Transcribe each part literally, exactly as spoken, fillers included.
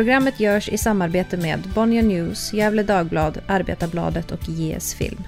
Programmet görs i samarbete med Bonnier News, Gävle Dagblad, Arbetarbladet och J S Film.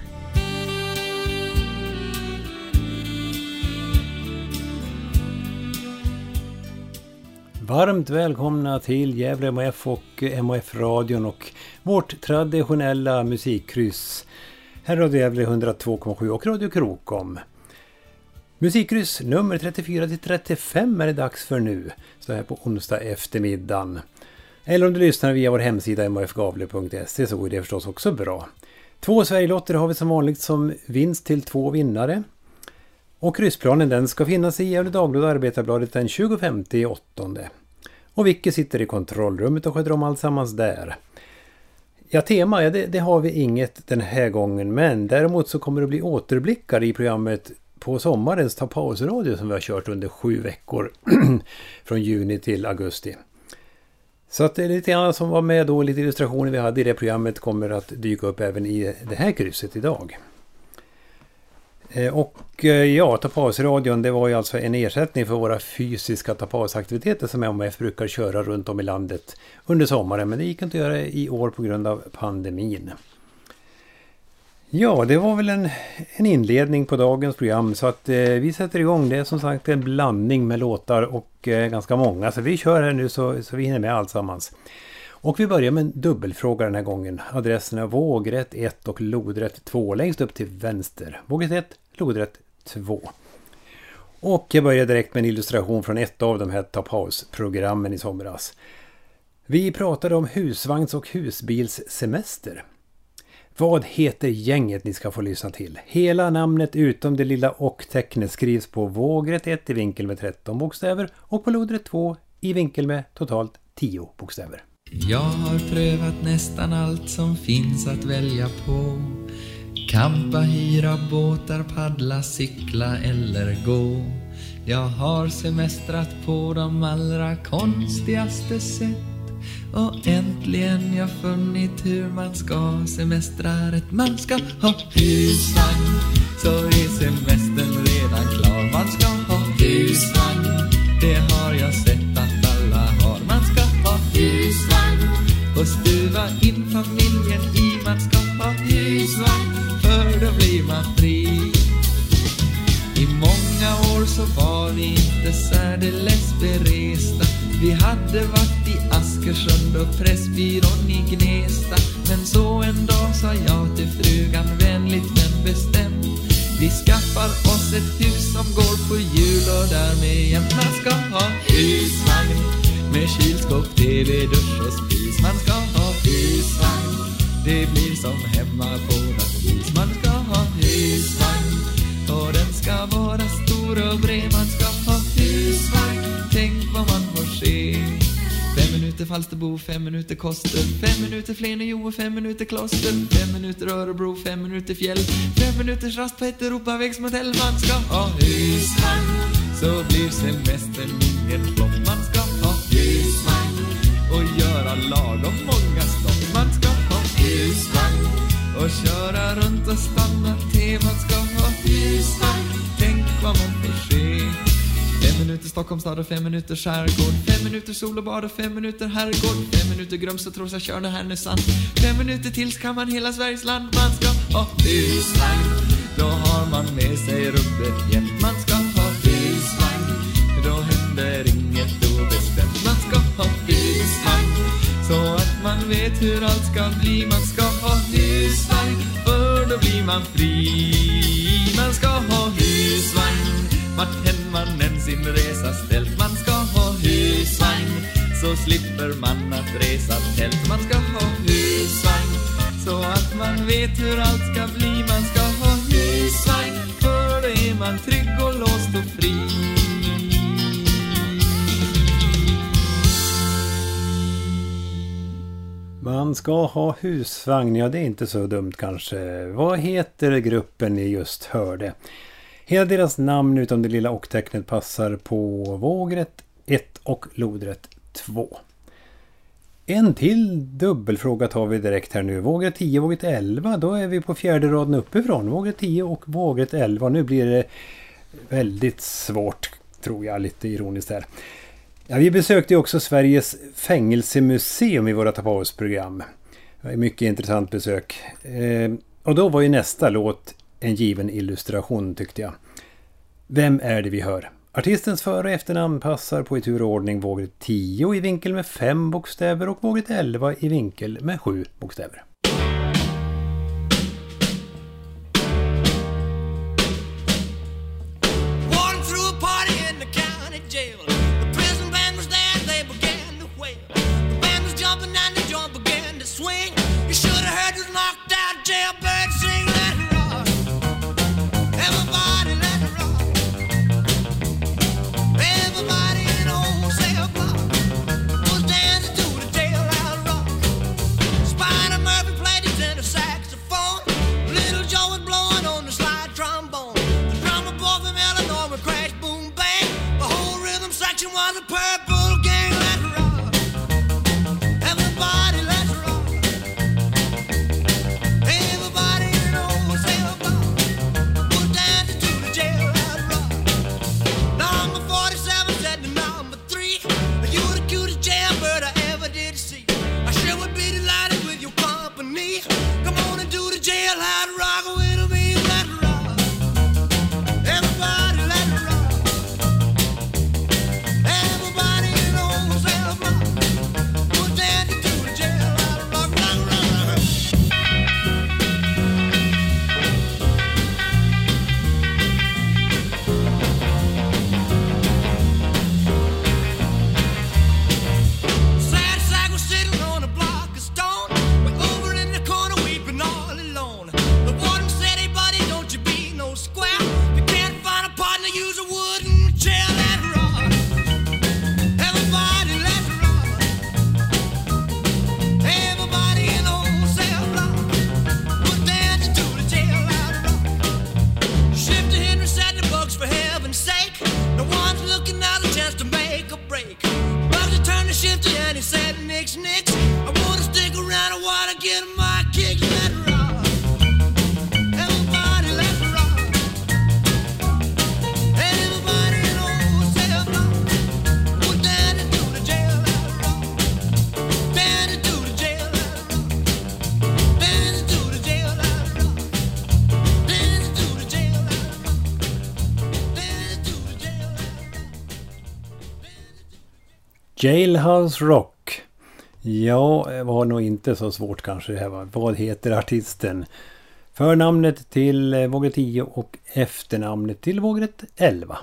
Varmt välkomna till Gävle M H F och M H F-radion och vårt traditionella musikkryss. Här Radio Gävle hundratvå komma sju och Radio Krokom. Musikkryss nummer trettiofyra till trettiofem är det dags för nu. Så här på onsdag eftermiddagen. Eller om du lyssnar via vår hemsida m h f gavle punkt se så är det förstås också bra. Två Sverigelotter har vi som vanligt som vinst till två vinnare. Och kryssplanen den ska finnas i Gävle Dagblad och Arbetarbladet den tjugofemte i åttonde. Och Vicke sitter i kontrollrummet och sköter om allsammans där. Ja, tema, ja, det, det har vi inget den här gången, men däremot så kommer det bli återblickar i programmet på sommarens Ta paus-radio som vi har kört under sju veckor från juni till augusti. Så att det är lite grann som var med då, lite illustrationer vi hade i det programmet kommer att dyka upp även i det här krysset idag. Och ja, Ta paus-radion det var ju alltså en ersättning för våra fysiska Ta paus-aktiviteter som M H F brukar köra runt om i landet under sommaren, men det gick inte att göra i år på grund av pandemin. Ja, det var väl en, en inledning på dagens program så att eh, vi sätter igång. Det är som sagt en blandning med låtar och eh, ganska många, så vi kör här nu så, så vi hinner med allsammans. Och vi börjar med en dubbelfråga den här gången. Adresserna vågrätt ett och lodrätt två längst upp till vänster. Vågrätt ett, lodrätt två. Och jag börjar direkt med en illustration från ett av de här Ta paus-programmen i somras. Vi pratade om husvagns- och husbilssemester. Vad heter gänget ni ska få lyssna till? Hela namnet utom det lilla och-tecknet skrivs på vågrätt ett i vinkel med tretton bokstäver och på lodrätt två i vinkel med totalt tio bokstäver. Jag har prövat nästan allt som finns att välja på. Kampa, hyra båtar, paddla, cykla eller gå. Jag har semestrat på de allra konstigaste sätt. Och äntligen jag funnit hur man ska semestra rätt. Man ska ha husvagn, så är semestern redan klar. Man ska ha husvagn, det har jag sett att alla har. Man ska ha husvagn och stuva in familjen i. Man ska ha husvagn, för då blir man fri. I många år så var vi inte särdeles beresta. Vi hade varit i Askersund och Pressbyrån i Gnesta. Men så en dag sa jag till frugan vänligt men bestämt: vi skaffar oss ett hus som går på hjul och därmed jämt. Man ska ha husvagn med kylskåp, tv, dusch och spis. Man ska ha husvagn, det blir som hemma på något vis. Man ska ha husvagn och den ska vara stor och bred. Man ska ha husvagn, tänk vad man får se. Fem minuter Falsterbo, fem minuter Koster, fem minuter Flenio och fem minuter Kloster, fem minuter Örebro, fem minuter Fjäll, fem minuters rast på ett Europavägsmodell. Man ska ha husvagn, så blir semestern ingen flopp. Man ska ha husvagn och göra lagom många stopp. Man ska ha husvagn och köra runt och stanna till. Man ska ha husvagn, tänk vad man får se. Fem minuter Stockholmstad och fem minuter skärgård, fem minuter sol och bad och fem minuter herrgård, fem minuter Grums och Trosa, Tjörn och Härnösand, fem minuter till ska man hela Sveriges land. Man ska ha husvagn, då har man med sig rubbet jämt. Man ska ha husvagn, då händer inget obestämt. Man ska ha husvagn, så att man vet hur allt ska bli. Man ska ha husvagn, för då blir man fri. Man ska ha husvagn, vart än man än sin resa ställt. Man ska ha husvagn, så slipper man att resa tält. Man ska ha husvagn, så att man vet hur allt ska bli. Man ska ha husvagn, för då är man trygg och låst och fri. Man ska ha husvagn, ja det är inte så dumt kanske. Vad heter gruppen ni just hörde? Hela deras namn utom det lilla och-tecknet passar på vågrätt ett och lodrätt två. En till dubbelfråga tar vi direkt här nu. Vågrätt tio, vågrätt elva, då är vi på fjärde raden uppifrån. Vågrätt tio och vågrätt elva. Nu blir det väldigt svårt, tror jag, lite ironiskt här. Ja, vi besökte också Sveriges fängelsemuseum i våra Tapaus-program. Det var ett mycket intressant besök. Eh, och då var ju nästa låt en given illustration tyckte jag. Vem är det vi hör? Artistens före- och efternamn passar på i turordning vågret tio i vinkel med fem bokstäver och vågret elva i vinkel med sju bokstäver. Jailhouse Rock. Ja, det var nog inte så svårt kanske det här var. Vad heter artisten? Förnamnet till vågret tio och efternamnet till vågret elva.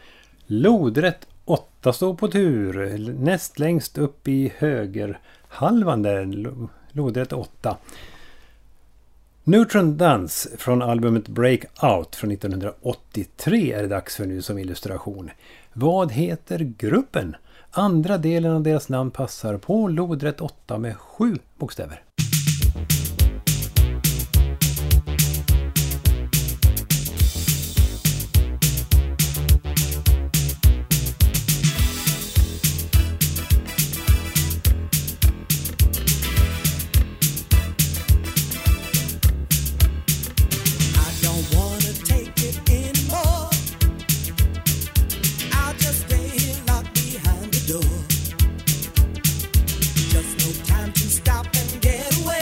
Lodrätt åtta står på tur. Näst längst upp i höger halvan där. Lodrätt åtta. Neutron Dance från albumet Breakout från nittonhundraåttiotre är det dags för nu som illustration. Vad heter gruppen? Andra delen av deras namn passar på lodrätt åtta med sju bokstäver. Just no time to stop and get away.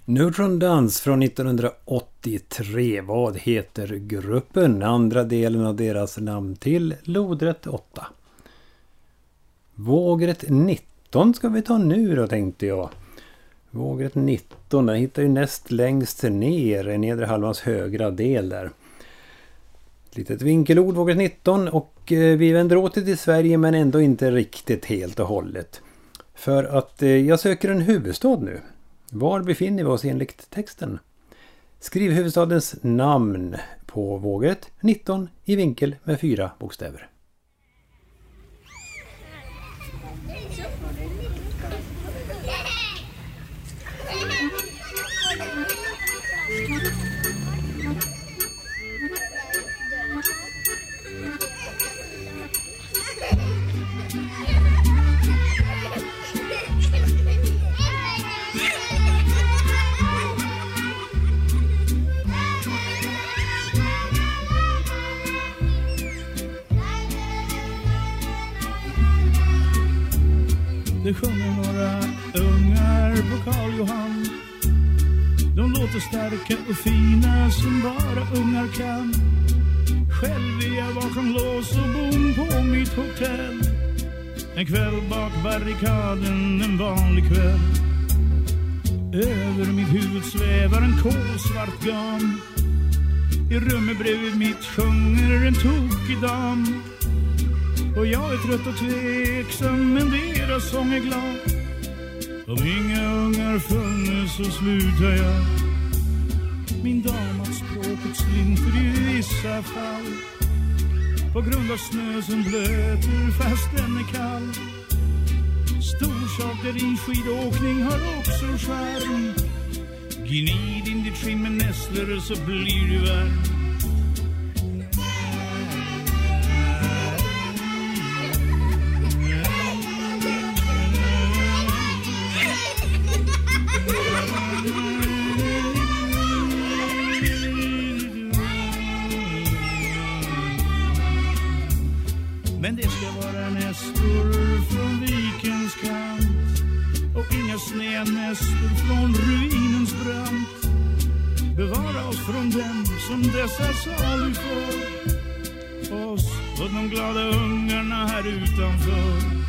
Neutron Dance från nittonhundraåttiotre. Vad heter gruppen? Andra delen av deras namn till lodrätt åtta. Vågrätt nitton ska vi ta nu då, tänkte jag. Vågrätt nitton, den hittar ju näst längst ner i nedre halvans högra del där. Ett litet vinkelord, vågrätt nitton, och vi vänder åter till Sverige men ändå inte riktigt helt och hållet. För att jag söker en huvudstad nu. Var befinner vi oss enligt texten? Skriv huvudstadens namn på vågrätt nitton i vinkel med fyra bokstäver. Det sjunger några ungar på Karl Johan. De låter starka och fina som bara ungar kan. Själv är jag bakom lås och bom på mitt hotell. En kväll bak barrikaden, en vanlig kväll. Över mitt huvud svävar en kolsvart gam. I rummet bredvid mitt sjunger en tokig dam. Och jag är trött och tveksam, men deras sång är glad. Om inga ungar funnits så slutar jag. Min dam att språket slinter i vissa fall. På grund av snö som blöter fast den är kall. Storsaker i skidåkning har också charm. Gnid in ditt skinn med nässlor så blir du varm. Men det ska vara nästor från vikens kant och inga snednästor från ruinens brant. Bevara oss från dem som dessa salig får. Oss och de glada ungarna här utanför.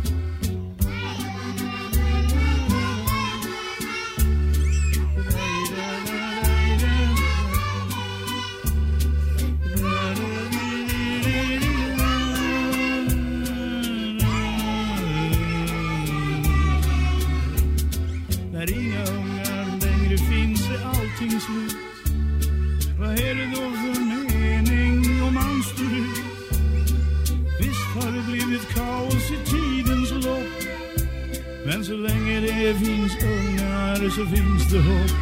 När inga ungar längre finns är allting slut. Vad är det då för mening om man står ut? Visst har det blivit kaos i tidens lopp. Men så länge det finns ungar så finns det hopp.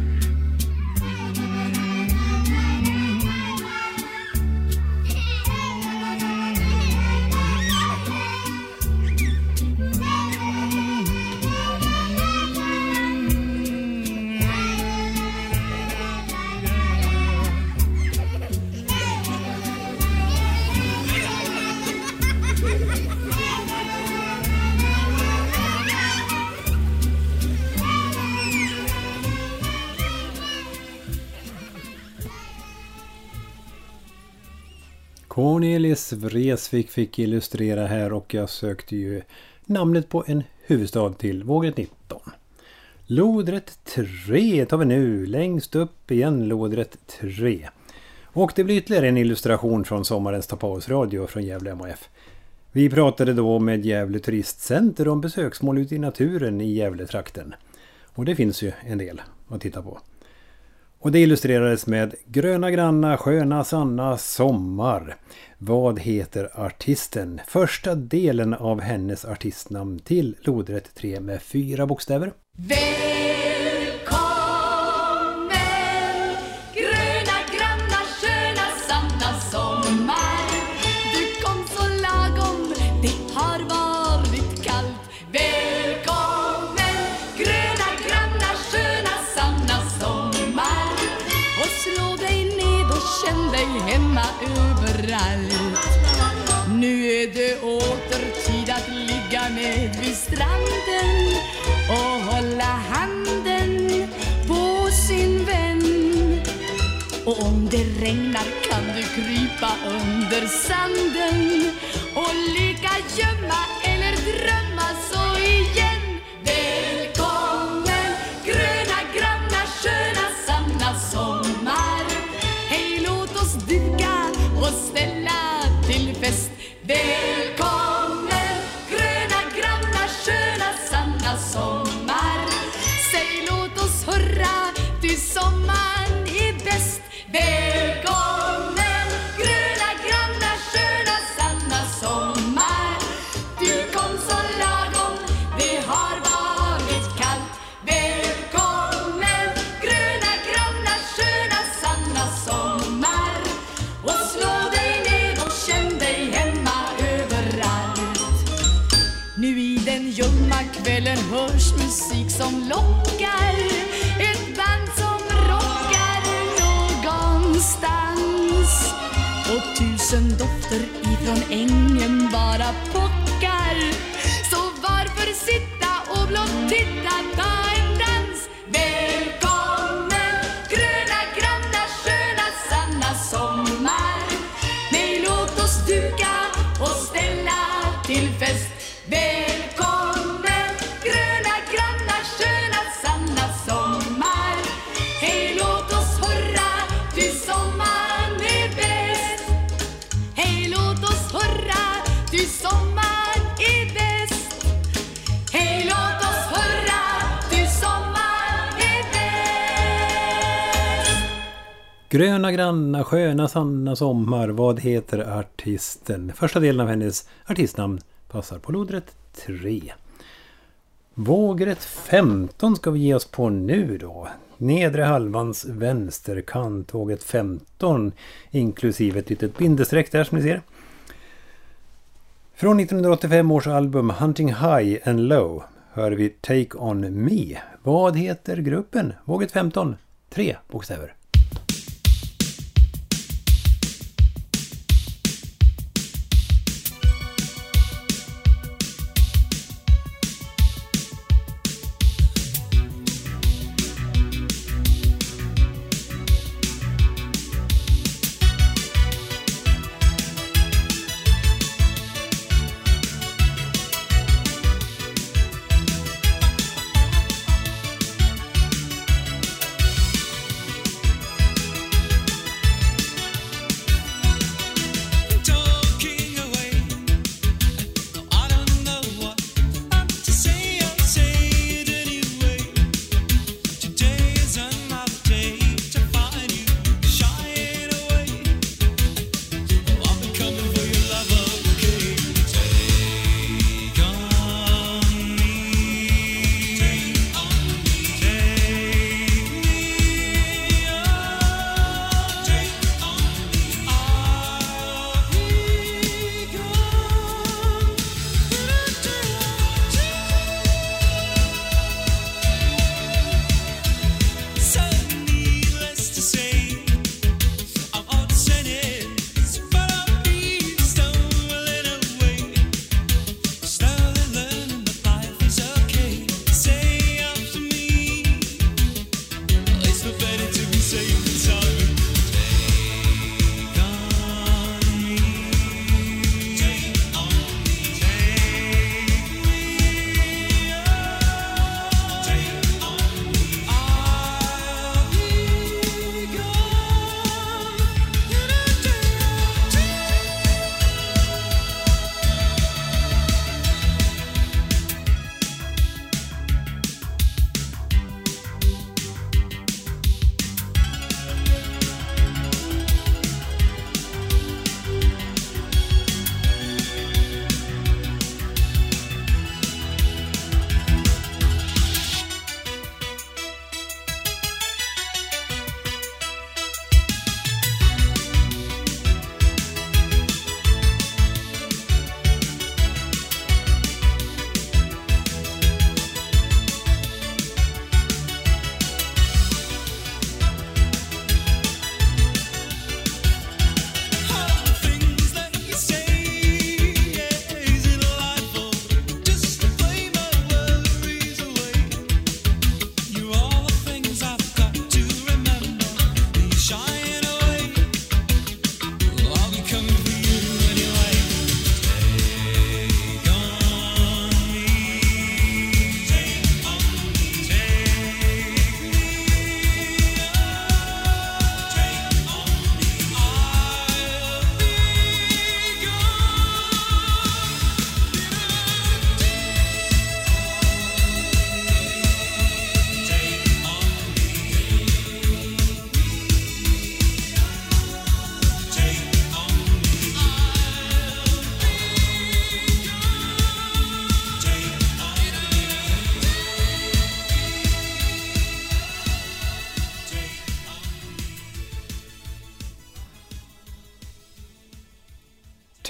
Cornelis Vreeswijk fick illustrera här och jag sökte ju namnet på en huvudstad till vågrätt nitton. Lodrätt tre tar vi nu, längst upp igen lodrätt tre. Och det blir ytterligare en illustration från sommarens Tapausradio från Gävle M H F. Vi pratade då med Gävle Turistcenter om besöksmål ute i naturen i Gävletrakten. Och det finns ju en del att titta på. Och det illustrerades med Gröna granna, sköna, sanna, sommar. Vad heter artisten? Första delen av hennes artistnamn till lodrätt tre med fyra bokstäver. Nu är det åter tid att ligga ned vid stranden och hålla handen på Och om det regnar kan du krypa under sanden och leka gömma eller drömma så igen. Välkommen gröna, granna, sköna, sanna sommar. Hej, låt oss duka och ställa till fest. Välkommen gröna, granna, sköna, sanna sommar. Säg låt oss hurra, ty sommaren är bäst. Välkommen gröna, granna, sköna, sanna sommar. Du kom så lagom, det har varit kallt. Välkommen gröna, granna, sköna, sanna sommar. Och slå dig ned och känn dig hemma överallt. Nu i den ljumma kvällen hörs musik som lockar. Ett band som rockar någonstans. Och tusen dofter ifrån ängen bara pockar. Så varför sitta och blott titta, ta en dans. Välkommen gröna, granna, sköna, sanna sommar. Nej, låt oss duka och ställa till fest. Välkommen gröna, granna, sköna, sanna sommar. Hej, låt oss hurra, ty sommaren är bäst. Hej, låt oss hurra, ty sommaren är bäst. Hej, låt oss hurra, ty sommaren är bäst. Gröna, granna, sköna, sanna sommar. Vad heter artisten? Första delen av hennes artistnamn passar på lodrätt tre. Vågrätt femton ska vi ge oss på nu då. Nedre halvans vänsterkant, vågrätt femton, inklusive ett litet bindesträck där som ni ser. Från nittonhundraåttiofem års album Hunting High and Low hör vi Take On Me. Vad heter gruppen? Vågrätt femton, tre bokstäver.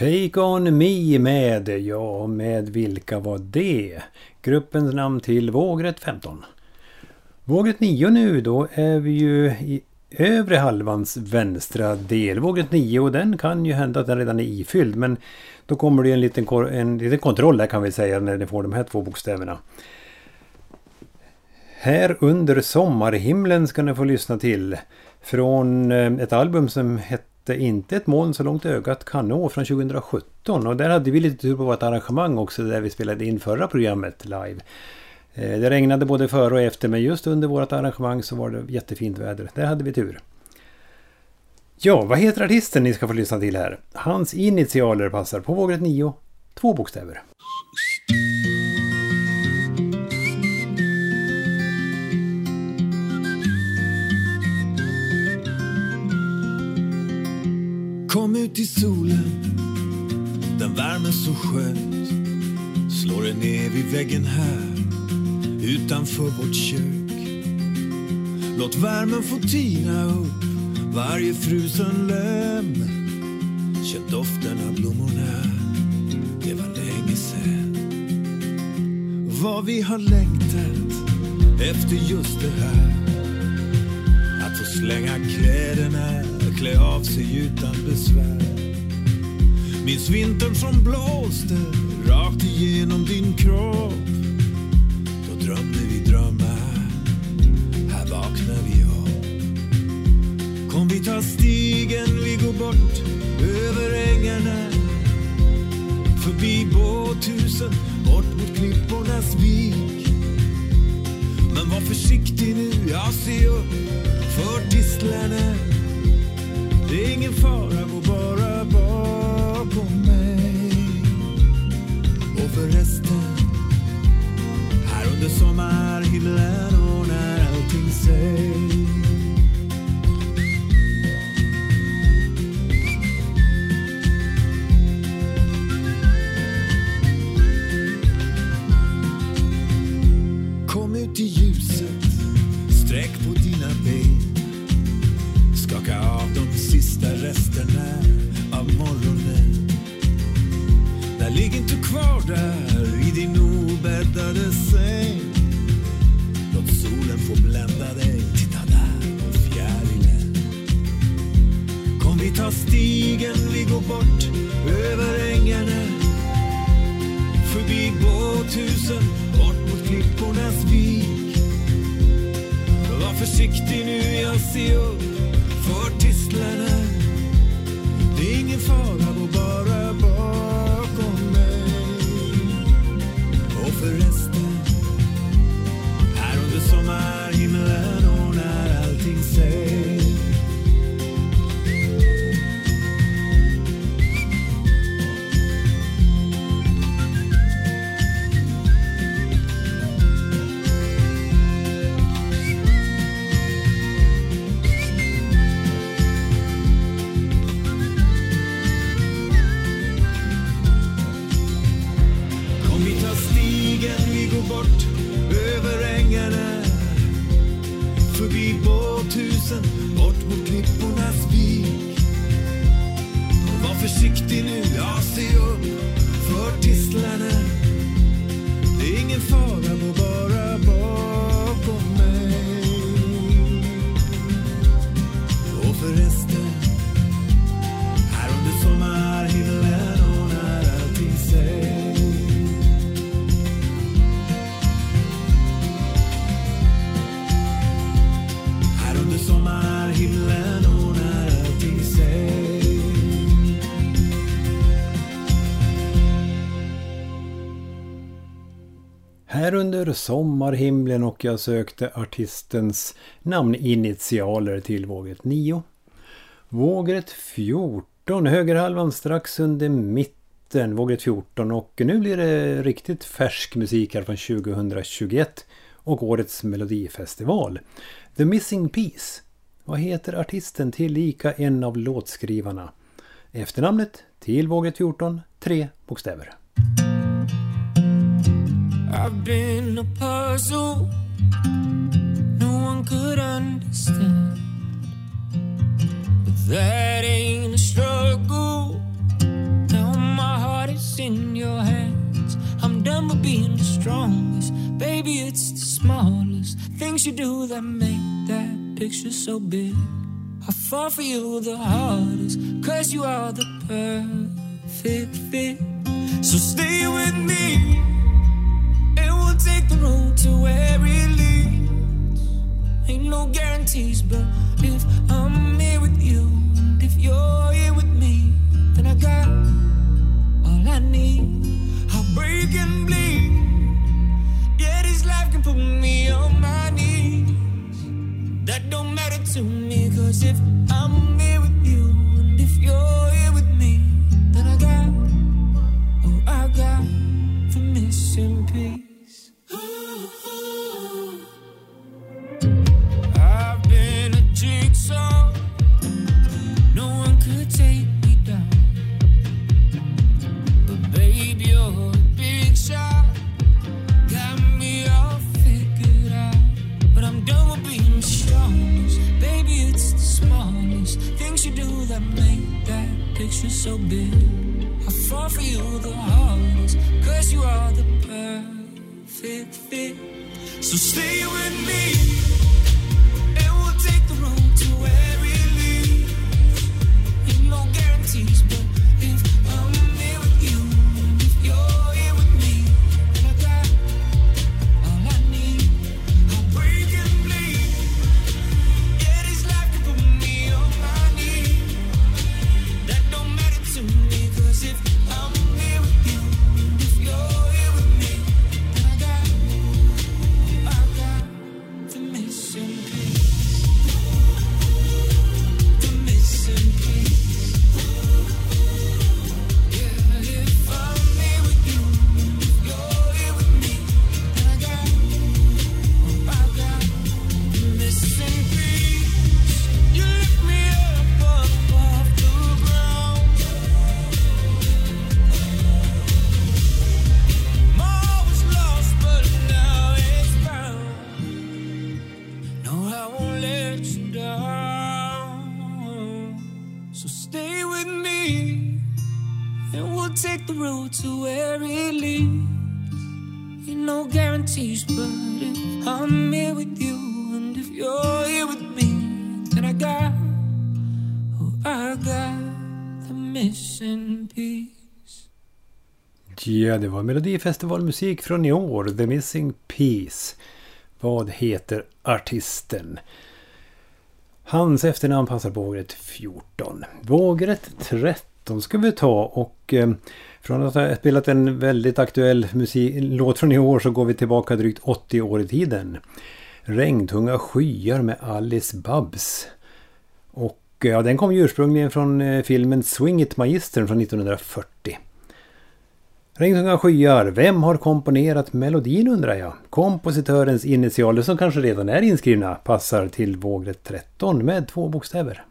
Take On Me med, ja med vilka var det? Gruppens namn till Vågrätt femton. Vågrätt nio nu, då är vi ju i övre halvans vänstra del. Vågrätt nio, och den kan ju hända att den redan är ifylld, men då kommer det en liten, en liten kontroll där kan vi säga när det får de här två bokstäverna. Här under sommarhimlen ska ni få lyssna till från ett album som hette Inte ett moln så långt ögat kan nå från tjugosjutton, och där hade vi lite tur på vårt arrangemang också där vi spelade in förra programmet live. Det regnade både före och efter, men just under vårt arrangemang så var det jättefint väder. Där hade vi tur. Ja, vad heter artisten ni ska få lyssna till här? Hans initialer passar på Vågrätt nio, två bokstäver. Kom ut i solen, den värmer så skönt. Slår den ner vid väggen här, utanför vårt kök. Låt värmen få tina upp varje frusen löm. Känn doften av blommorna, det var länge sedan. Vad vi har längtat efter just det här. Att få slänga kläderna, klä av sig utan besvär. Minns vintern som blåste rakt igenom din kropp. Då drömde vi drömmar, här vaknar vi upp. Kom vi ta stigen, vi går bort över ängarna. Förbi båthusen, bort mot klippornas vik. Men var försiktig nu, jag ser upp för tistlarna. Det är ingen fara, gå bara bakom mig. Och förresten, här under sommarhimlen ordnar allting sig. Kom ut i ljuset, sträck på dina ben. Skaka av de sista resterna av morgonen. Där ligger inte kvar där i din obäddade säng. Låt solen få blända dig, titta där på fjärilen. Kom vi tar stigen, vi går bort över ängarna. Förbi båthusen, bort mot klippornas vik. Var försiktig nu, jag ser upp för tistlarna. Det är ingen fara, gå bara bakom mig. Och förresten, här under sommarhimlen ordnar allting sig. Bort över ängarna, förbi båthusen, bort mot klippornas vik. Var försiktig nu, jag ser upp för tistlarna. Det är ingen fara, gå bara bakom mig. Och förresten, här under sommarhimlen ordnar allting sig. Sommarhimlen ordnar allting sig. Här under sommarhimlen, och jag sökte artistens namninitialer till Vågrätt nio. Vågrätt fjorton, högerhalvan strax under mitten, Vågrätt fjorton, och nu blir det riktigt färsk musik här från tjugohundratjugoett och årets melodifestival. The Missing Piece. Vad heter artisten till lika en av låtskrivarna? Efternamnet till Vågrätt fjorton, tre bokstäver. I've been a puzzle no one could understand, but that ain't a struggle. Now strongest. Baby, it's the smallest things you do that make that picture so big. I fall for you the hardest, cause you are the perfect fit. So stay with me, and we'll take the road to where it leads. Ain't no guarantees, but if I'm here with you, and if you're here with me, then I got all I need. I'll break and bleed, yeah, this life can put me on my knees. That don't matter to me, cause if I'm here with you, and if you're here with me, then I got, oh, I got the missing piece. I've been a jigsaw, no one could take me down. But baby, you're a big shot, got me all figured out. But I'm done with being the strongest. Baby, it's the smallest things you do that make that picture so big. I fall for you the hardest, cause you are the perfect fit. So stay with me, and we'll take the road to where it leads. Ain't no guarantees, but if I'm here with you, and if you're here with me, then I got all I need. I'll break and bleed, yeah, this life can put me on my knees. That don't matter to me, cause if I'm here with you, and if you're here with me, then I got, I got the missing piece. The missing piece. Yeah, if I'm here with you, and if you're here with me, then I got, oh, I got the missing piece. You lift me up, up off the ground. More was lost, but now it's found. No, I won't let you down. So stay with me, and we'll take the road to where it leads. Ain't no guarantees, but if I'm here with you, and if you're here with me, then I got, oh, I got the missing piece. Ja, det var Melodifestivalmusik från i år, The Missing Piece. Vad heter artisten? Hans efternamn passar på vågrätt fjorton. Vågrätt tretton ska vi ta, och eh, från att ha spelat en väldigt aktuell musik, låt från i år, så går vi tillbaka drygt åttio år i tiden. Regntunga skyar med Alice Babs. Och ja, den kom ju ursprungligen från eh, filmen Swing It Magistern från nittonhundrafyrtio. Regntunga skyar, vem har komponerat melodin, undrar jag? Kompositörens initialer, som kanske redan är inskrivna, passar till vågrätt tretton med två bokstäver.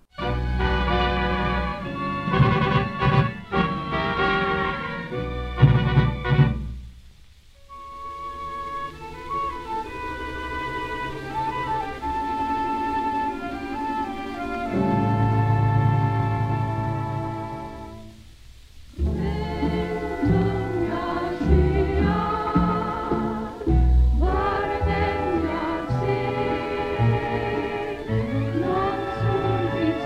Var den jag ser, någon solvit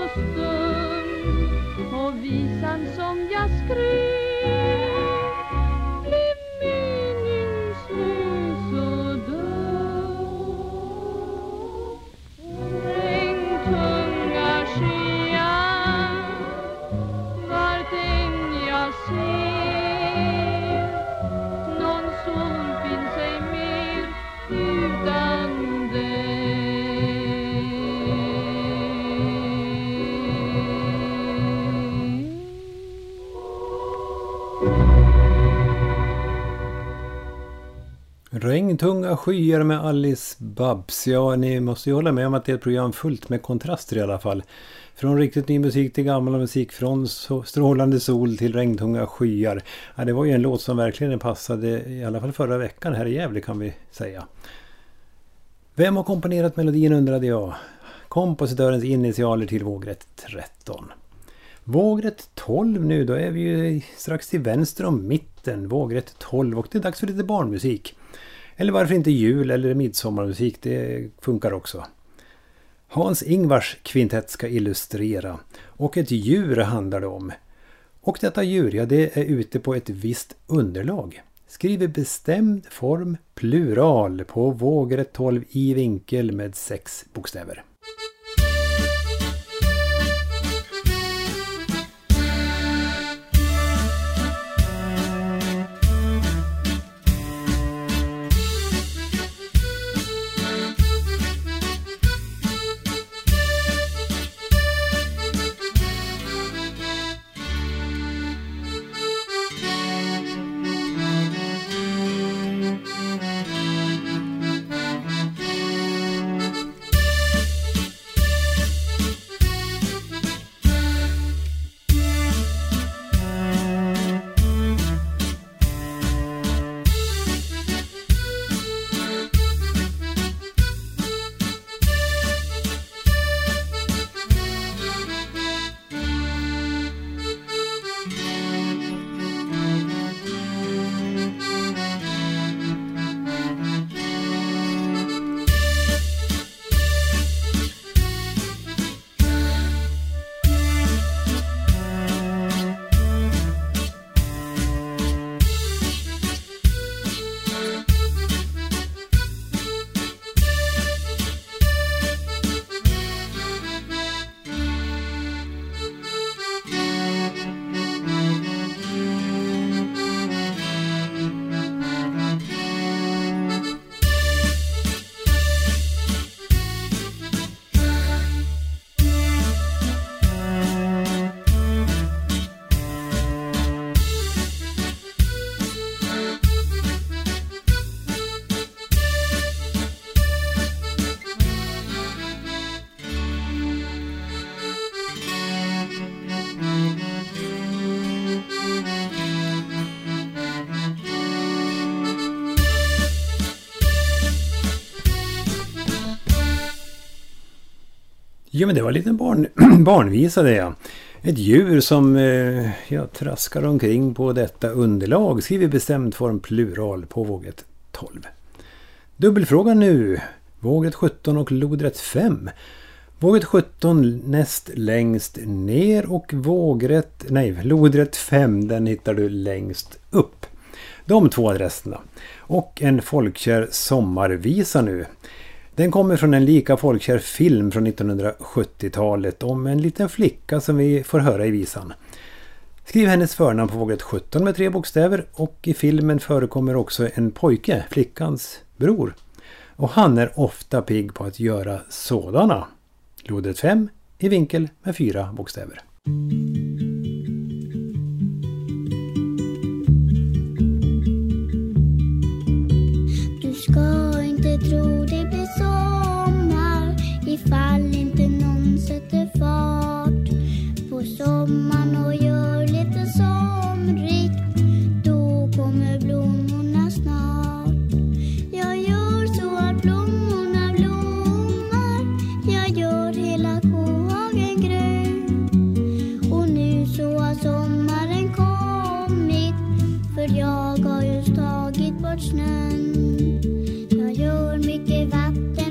stund och visan som jag skrev blev meningslös och död. Regntunga skyar vart än jag ser, någon sol finns ej mer utan Regntunga skyar med Alice Babs. Ja, ni måste ju hålla med om att det är ett program fullt med kontraster i alla fall. Från riktigt ny musik till gammal musik, från strålande sol till regntunga skyar. Ja, det var ju en låt som verkligen passade, i alla fall förra veckan här i Gävle kan vi säga. Vem har komponerat melodin undrade jag. Kompositörens initialer till vågrätt tretton. Vågrätt tolv nu, då är vi ju strax till vänster om mitten. Vågrätt tolv, och det är dags för lite barnmusik. Eller varför inte jul eller midsommarmusik, det funkar också. Hans Ingvars kvintett ska illustrera, och ett djur handlar det om. Och detta djur, ja, det är ute på ett visst underlag. Skriver bestämd form plural på vågrätt tolv i vinkel med sex bokstäver. Ja, men det var en liten barn, barnvisa det, ja. Ett djur som eh, ja, traskar omkring på detta underlag. Skriver bestämd form plural på vågrätt tolv. Dubbelfrågan nu. Vågrätt sjutton och lodrätt fem. Vågrätt sjutton näst längst ner och vågrätt, nej, lodrätt fem, den hittar du längst upp. De två adresserna. Och en folkkär sommarvisa nu. Den kommer från en lika folkkär film från nittonhundrasjuttiotalet om en liten flicka som vi får höra i visan. Skriv hennes förnamn på vågrätt sjutton med tre bokstäver, och i filmen förekommer också en pojke, flickans bror. Och han är ofta pigg på att göra sådana. Lodrätt fem i vinkel med fyra bokstäver. Du ska inte tro det blir sommar ifall inte någon sätter fart på sommaren och gör lite somrigt. Då kommer blommorna snart. Jag gör så att blommorna blommar. Jag gör hela kohagen grön. Och nu så har sommaren kommit, för jag har just tagit bort snön. Jag gör mycket vatten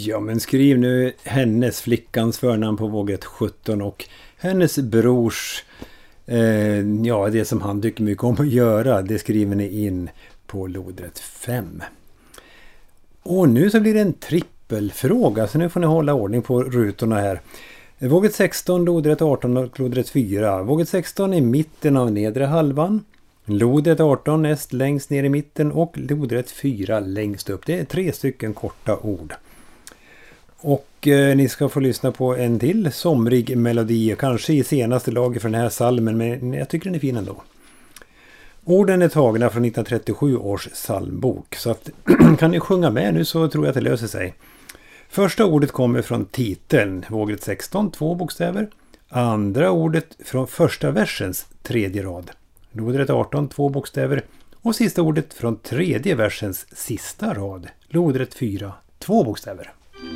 Ja, men skriv nu hennes, flickans förnamn på våget sjutton och hennes brors, eh, ja det som han tycker mycket om att göra, det skriver ni in på lodrätt fem. Och nu så blir det en trippelfråga, så nu får ni hålla ordning på rutorna här. Våget sexton, lodrätt arton och lodrätt fyra. Våget sexton i mitten av nedre halvan. Lodrätt arton näst längst ner i mitten och lodrätt fyra längst upp. Det är tre stycken korta ord. Och eh, ni ska få lyssna på en till somrig melodi, kanske i senaste laget för den här salmen, men jag tycker den är fin ändå. Orden är tagna från nittonhundratrettiosju års psalmbok, så att, kan ni sjunga med nu så tror jag att det löser sig. Första ordet kommer från titeln, våget sexton, två bokstäver. Andra ordet från första versens tredje rad, lodrätt arton, två bokstäver. Och sista ordet från tredje versens sista rad, lodrätt fyra, två bokstäver.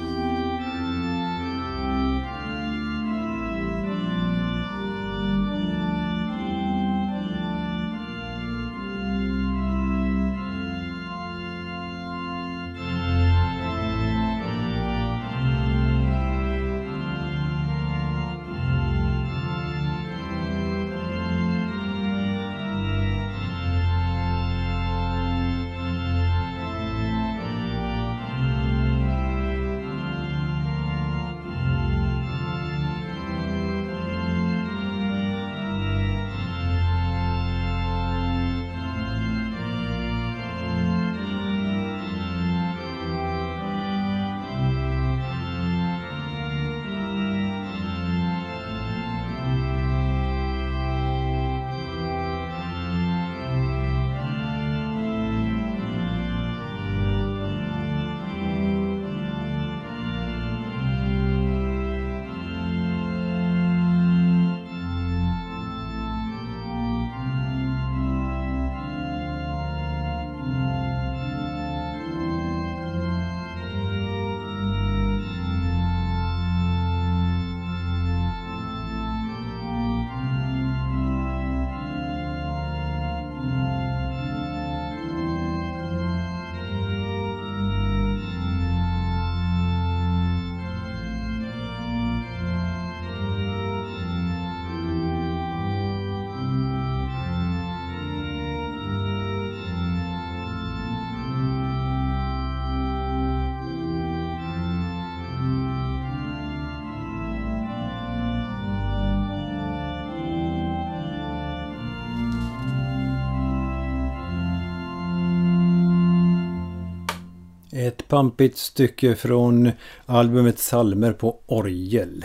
Ett pampigt stycke från albumet Salmer på orgel.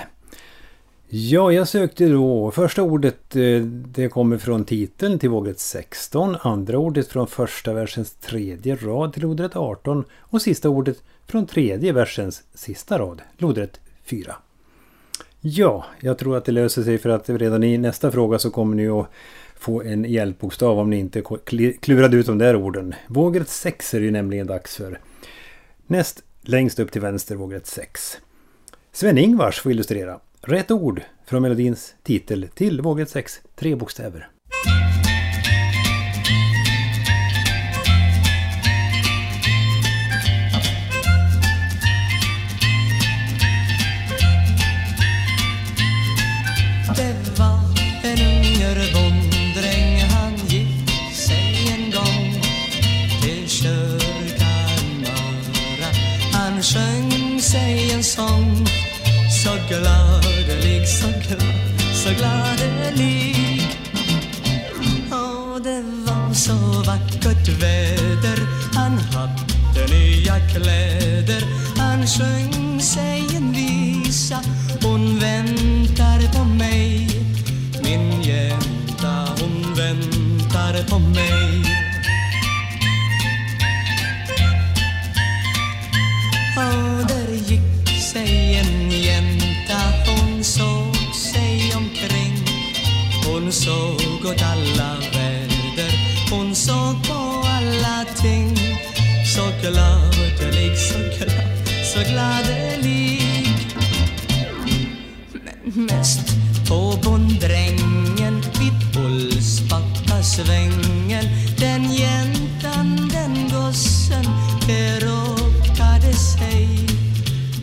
Ja, jag sökte då. Första ordet det kommer från titeln till våget sexton. Andra ordet från första versens tredje rad till lodrätt arton. Och sista ordet från tredje versens sista rad, lodrätt fyra. Ja, jag tror att det löser sig, för att redan i nästa fråga så kommer ni att få en hjälpbokstav om ni inte klurade ut de där orden. Våget sex är ju nämligen dags för. Näst längst upp till vänster, våget sex. Sven-Ingvars får illustrera. Rätt ord från melodins titel till våget sex, tre bokstäver. Det var en yngre bonddräng, han gick sig en gång till kyrkan norra. Han sjöng sig en sång, så gladelig, så glad, så gladelig. Och det var så vackert väder, han hade nya kläder. Han sjöng sig en visa, hon väntar på mig. Min jänta, hon väntar på mig. Och där gick sig en jänta, hon såg sig omkring. Hon såg åt alla väder, hon såg på alla ting. Så gladelig, så glad, så gladelig. Men mest på bonddrängen vid Olsbackasvängen. Den jäntan, den gossen, det råkade sig.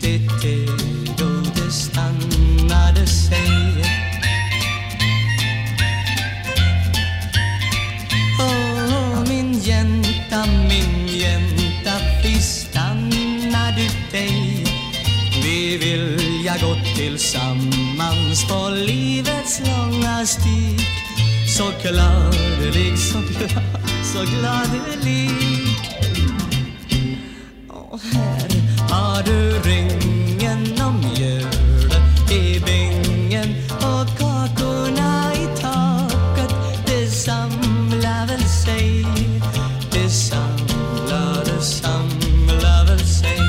tillsammans på livets långa stig. Så gladelig, så glad, så gladelig. Och här har du ringen och mjölet i bingen och kakorna i taket. Det samlar väl sig, det samlar, det samlar väl sig.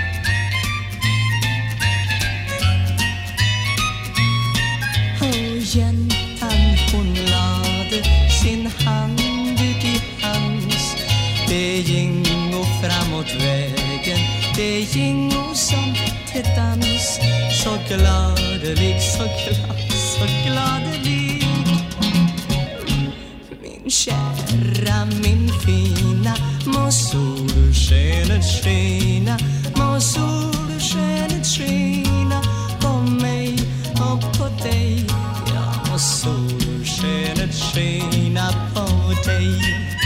Och jäntan hon lade sin hand ut i hans. Det gingo framåt vägen, det gingo som till dans. Så gladelig, så glad, så gladelig. Min kära, min fina, må solskenet skina, må solskenet skina på mig och på dig. Ja, må solskenet skina på dig.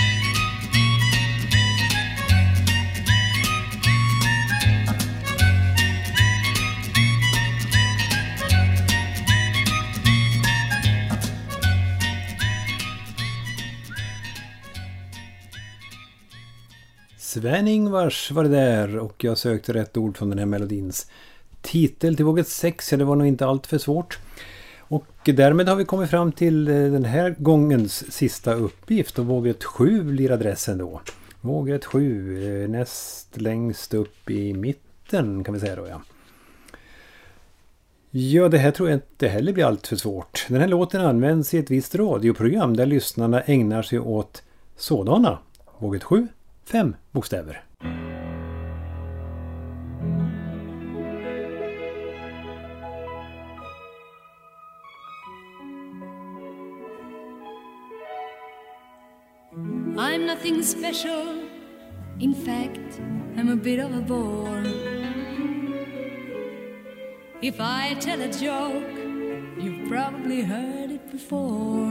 Sven-Ingvars var det där och jag sökte rätt ord från den här melodins titel till våget sex. Ja, det var nog inte allt för svårt. Och därmed har vi kommit fram till den här gångens sista uppgift och våget sju blir adressen då. Våget sju, näst längst upp i mitten kan vi säga då, ja. Ja, det här tror jag inte heller blir allt för svårt. Den här låten används i ett visst radioprogram där lyssnarna ägnar sig åt sådana. Våget sju, fem bokstäver. I'm nothing special. In fact, I'm a bit of a bore. If I tell a joke, you've probably heard it before.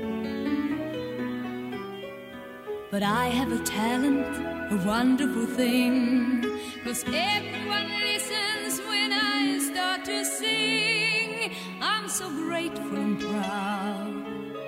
But I have a talent, a wonderful thing, 'cause everyone listens when I start to sing. I'm so grateful and proud.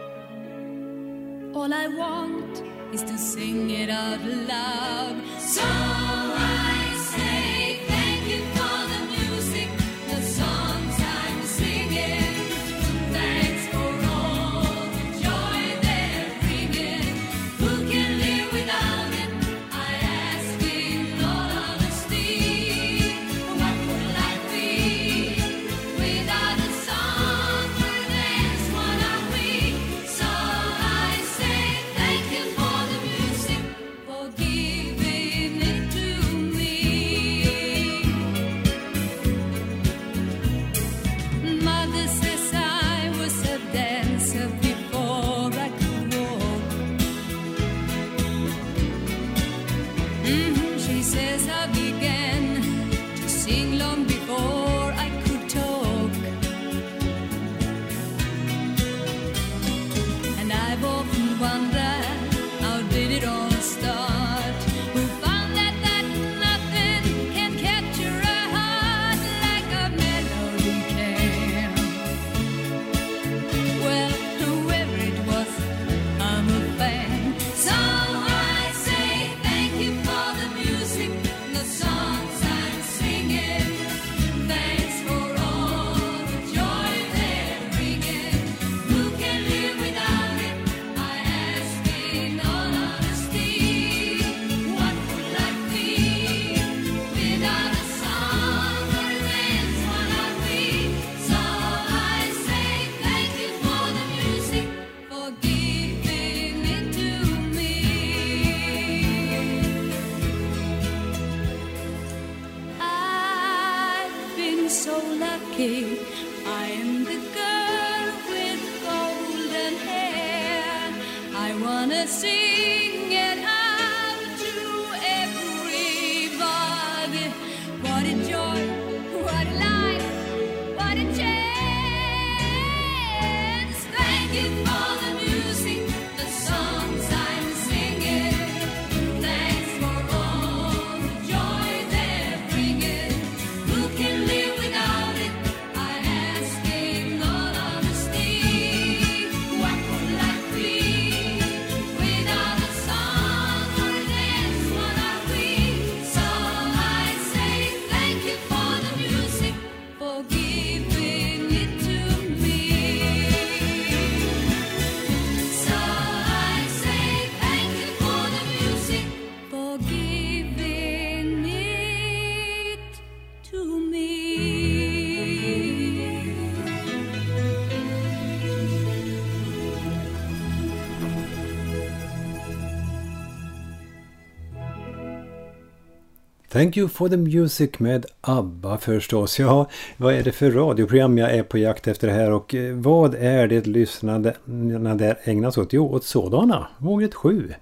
All I want is to sing it out loud. So I say thank you for the music, the songs I'm singing. Thanks for all the joy they're bringing. Who can live without it? I ask in all honesty. What would life be without a song? For that's what are we. So I say thank you for the music, for giving it to me. Mother says I was a dancer before I could walk. Mhm, she says I began to sing long before I could talk. And I've often wondered, how did it all start? Who found that, that nothing can capture a heart like a melody can? Well, whoever it was, I'm a fan. So I say thank you for the music, the songs I'm singing. Thanks for all the joy they're bringing. Who can live without it? I ask in all honesty. What would life be without a song? Or that's what are we. So I say thank you for the music, for giving it to me. I've been so lucky. I am the girl with golden hair. I wanna sing it out to everybody. What a joy, what a life, what a chance. Thank you for the music, the songs I'm singing. Thanks for all the joy they're bringing. Who can live without it? I Thank you for the music med ABBA förstås. Ja, vad är det för radioprogram jag är på jakt efter här och vad är det lyssnande där ägnas åt? Jo, åt sådana. Vågrätt sju.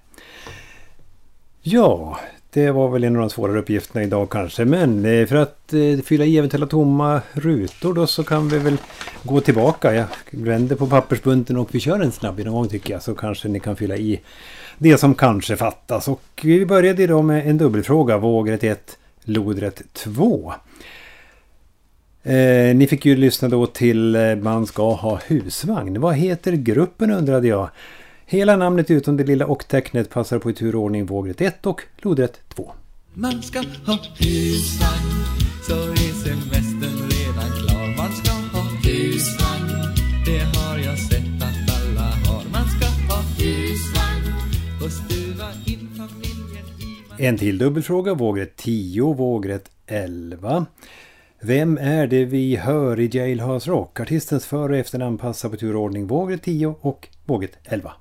Ja, det var väl en av de svårare uppgifterna idag kanske, men för att eh, fylla i eventuella tomma rutor då så kan vi väl gå tillbaka. Jag vänder på pappersbunten och vi kör en snabb någon gång tycker jag, så kanske ni kan fylla i det som kanske fattas. Och vi började idag med en dubbelfråga, vågrätt ett, lodrätt två. Eh, ni fick ju lyssna då till eh, Man ska ha husvagn. Vad heter gruppen undrade jag. Hela namnet utom det lilla och tecknet passar på i turordning vågrätt ett och lodrätt två. Man ska ha husvagn, så är semestern redan klar. Man ska ha husvagn, det har jag sett att alla har. Man ska ha husvagn och stuva in familjen i... En till dubbelfråga, vågrätt tio, vågrätt elva. Vem är det vi hör i Jailhouse Rock? Artistens för- och efternamn passar på turordning vågrätt tio och vågrätt elva.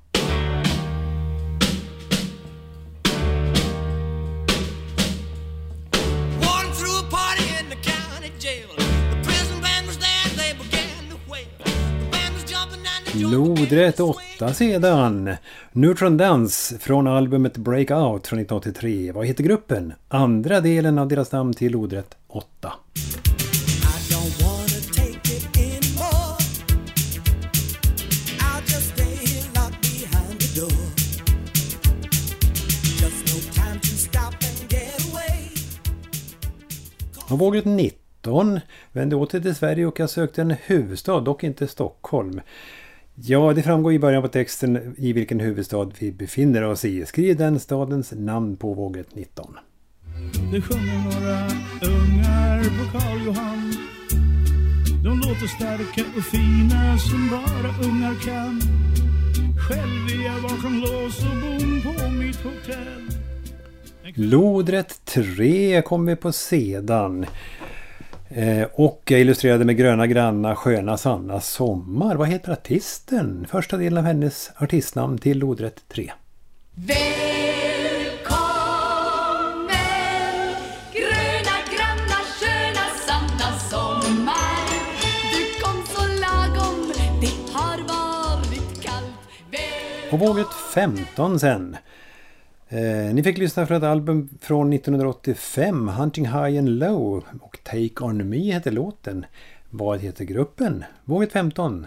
Lodrätt åtta sedan. Neutron Dance från albumet Breakout från nittonhundraåttiotre. Vad heter gruppen? Andra delen av deras namn till lodrätt åtta. Och vågrätt nitton vände åter till Sverige och jag sökte en huvudstad, dock inte Stockholm. Ja, det framgår i början på texten i vilken huvudstad vi befinner oss i. Skriv den stadens namn på vågrätt nitton. Det sjunger några ungar på Karl Johan. De låter starka och fina som bara ungar kan. Själv är jag bakom lås och bom på mitt hotell. Lodrätt tre kom vi på sedan. Eh, och jag illustrerade med gröna granna, sköna Sanna sommar. Vad heter artisten? Första delen av hennes artistnamn till lodrätt tre. Välkommen, gröna granna, sköna Sanna sommar. Du kom så lagom, det har varit kallt. Och vågrätt femton sen. Eh, ni fick lyssna för ett album från nittonhundraåttiofem, Hunting High and Low, och Take On Me heter låten. Vad heter gruppen? Vågrätt femton.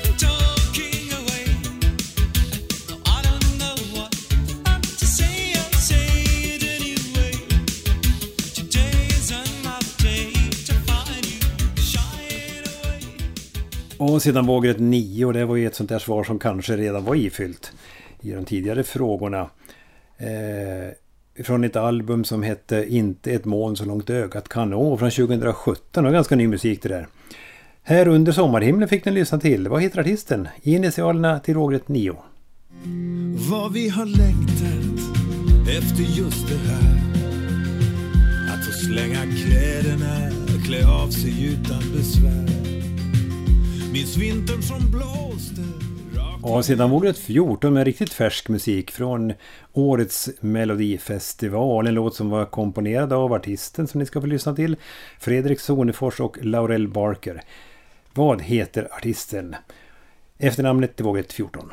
Och sedan vågrätt nio, och det var ju ett sånt där svar som kanske redan var ifyllt i de tidigare frågorna. Eh, från ett album som hette Inte ett moln så långt ögat kan nå från tjugosjutton, och ganska ny musik det där. Här under sommarhimlen fick den lyssna till. Vad heter artisten? Initialerna till vågrätt nio. Vad vi har längtat efter just det här, att få slänga kläderna, klä av sig utan besvär. Minns vintern som blåste. Och sedan vågrätt fjorton med riktigt färsk musik från årets Melodifestival. En låt som var komponerad av artisten som ni ska få lyssna till, Fredrik Sonefors och Laurel Barker. Vad heter artisten? Efternamnet till vågrätt fjorton.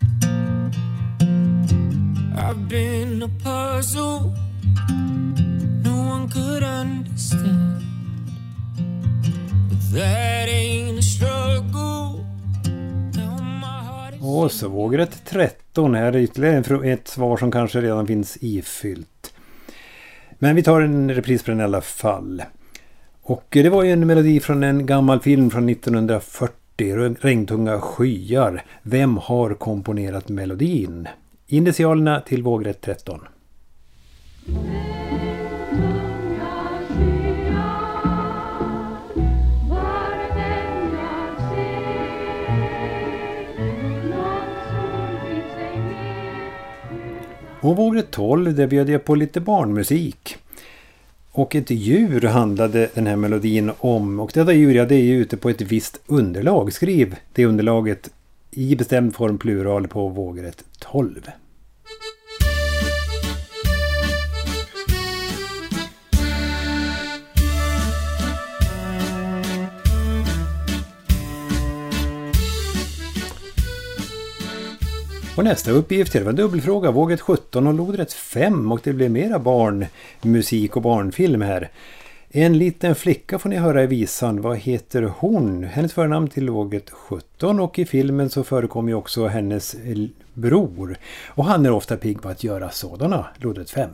I've been a puzzle no one could understand, but that ain't a struggle. Och så vågrätt tretton. Här är ytterligare ett svar som kanske redan finns ifyllt. Men vi tar en repris på den i alla fall. Och det var ju en melodi från en gammal film från nittonhundrafyrtio, Regntunga skyar. Vem har komponerat melodin? Initialerna till vågrätt tretton. Och vågrätt tolv, där bjöd jag på lite barnmusik. Och ett djur handlade den här melodin om. Och detta djur, ja, det är ju ute på ett visst underlag. Skriv det underlaget i bestämd form plural på vågrätt tolv. Och nästa uppgift det var en dubbelfråga, våget sjutton och lodrätt fem, och det blir mera barnmusik och barnfilm här. En liten flicka får ni höra i visan. Vad heter hon? Hennes förnamn till våget sjutton, och i filmen så förekommer ju också hennes bror. Och han är ofta pigg på att göra sådana, lodrätt fem.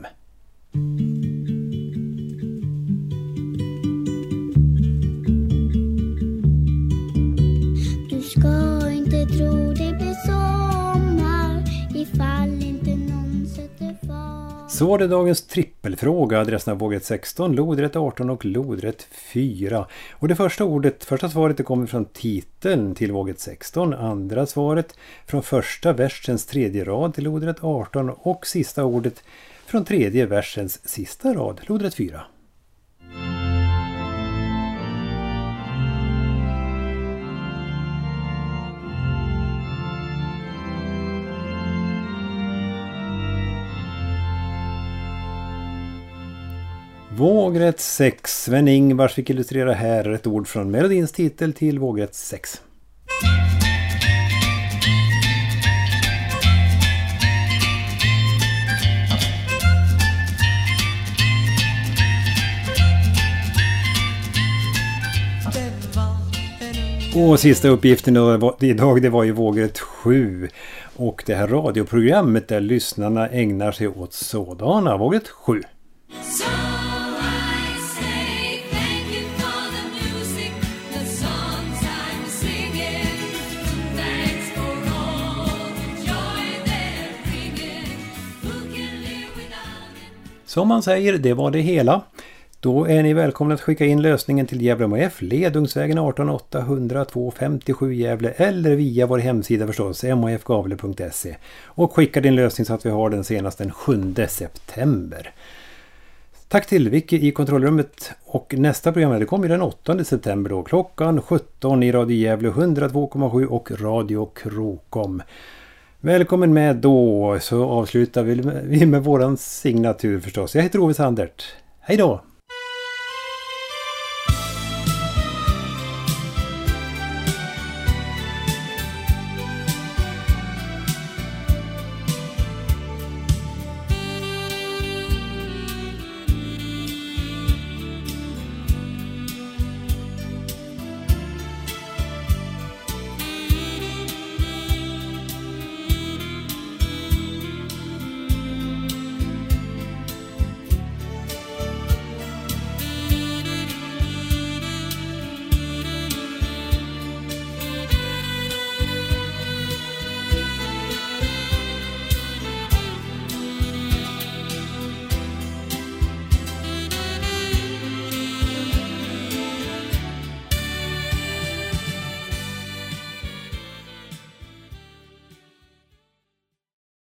Du ska inte tro det blir sommar ifall inte någon sätter fart. Så var det dagens trippelfråga, adressen av våget sexton, lodrätt arton och lodrätt fyra. Och det första ordet, första svaret det kommer från titeln till våget sexton, andra svaret från första versens tredje rad till lodrätt arton och sista ordet från tredje versens sista rad, lodrätt fyra. Vågrätt sex. Sven-Ingvars fick illustrera här ett ord från melodins titel till vågrätt sex. Och sista uppgiften idag det var ju vågrätt sju. Och det här radioprogrammet där lyssnarna ägnar sig åt sådana. Vågrätt sju. Som man säger, det var det hela. Då är ni välkomna att skicka in lösningen till Gävle M H F, Ledungsvägen arton åttahundratvå femtiosju Gävle, eller via vår hemsida förstås, m h f gavle punkt se. Och skicka din lösning så att vi har den senast den sjunde september. Tack till Vicky i kontrollrummet, och nästa program det kommer den åttonde september då, klockan sjutton i Radio Gävle hundratvå komma sju och Radio Krokom. Välkommen med då, så avslutar vi med våran signatur förstås. Jag heter Ove Sandert. Hej då!